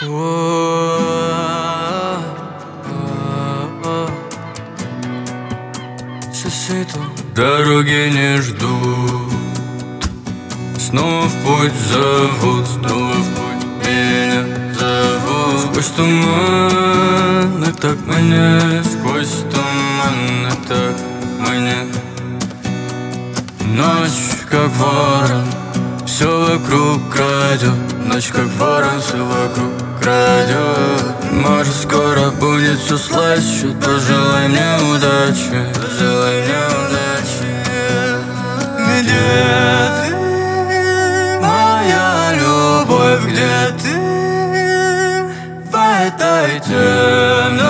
Дороги не ждут, снова в путь зовут, снова в путь меня зовут. Сквозь туман, и так мне, сквозь туман, и так мне. Ночь как ворон, все вокруг крадет. Ночь как ворон, все вокруг крадет. Может, скоро будет все слаще. Пожелай мне удачи, пожелай мне удачи. Где ты, моя любовь, где ты в этой темноте?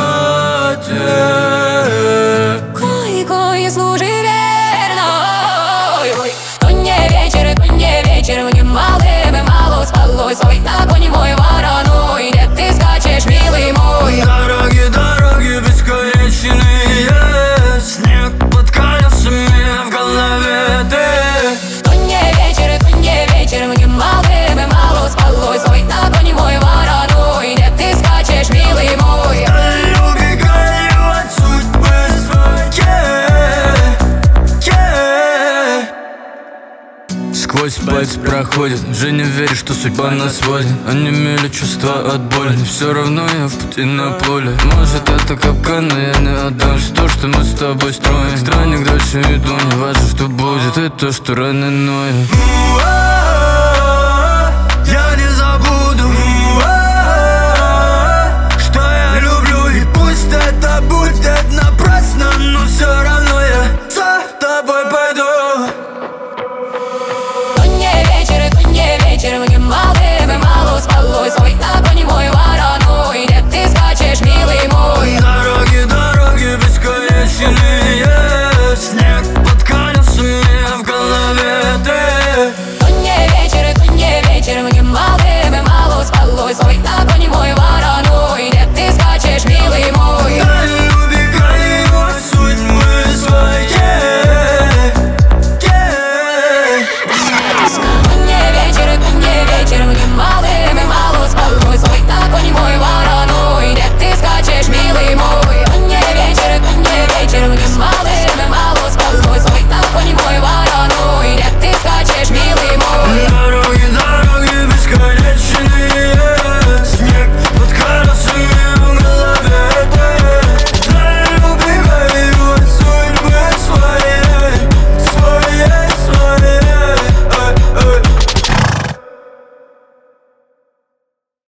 Кой, служи верно. То не вечер, мне малым и мало спалось. Ой, огонь мой вороной, где ты скачешь, милый мой? Дороги бесконечные, снег под колесами в голове ты. То не вечер, мне малым и мало спалось. Ой, огонь мой вороной, где ты скачешь, милый мой? Убегаю от судьбы своей. Сквозь пальцы проходит, уже не веришь, что судьба нас сводит. Онемели чувства от боли, все равно я в пути на поле. Может, это капкан, но я не отдам все то, что мы с тобой строим. Странник, дальше иду, не важно, что будет, это то, что рано ноет.